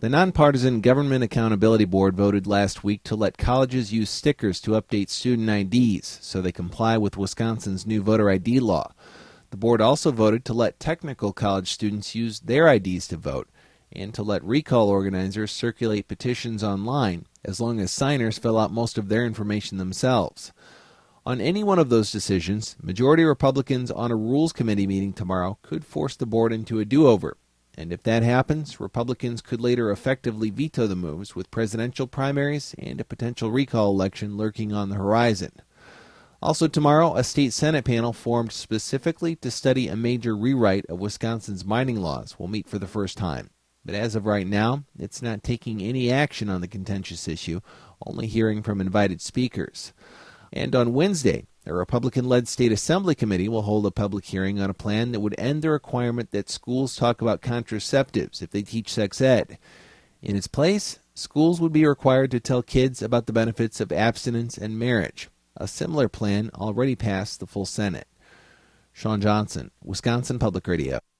The Nonpartisan Government Accountability Board voted last week to let colleges use stickers to update student IDs so they comply with Wisconsin's new voter ID law. The board also voted to let technical college students use their IDs to vote and to let recall organizers circulate petitions online as long as signers fill out most of their information themselves. On any one of those decisions, majority Republicans on a Rules Committee meeting tomorrow could force the board into a do-over. And if that happens, Republicans could later effectively veto the moves with presidential primaries and a potential recall election lurking on the horizon. Also tomorrow, a state Senate panel formed specifically to study a major rewrite of Wisconsin's mining laws will meet for the first time. But as of right now, it's not taking any action on the contentious issue, only hearing from invited speakers. And on Wednesday, a Republican-led state assembly committee will hold a public hearing on a plan that would end the requirement that schools talk about contraceptives if they teach sex ed. In its place, schools would be required to tell kids about the benefits of abstinence and marriage. A similar plan already passed the full Senate. Sean Johnson, Wisconsin Public Radio.